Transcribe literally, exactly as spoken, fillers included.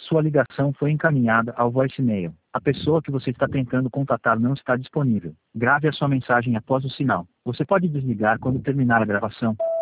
Sua ligação foi encaminhada ao voicemail. A pessoa que você está tentando contatar não está disponível. Grave a sua mensagem após o sinal. Você pode desligar quando terminar a gravação.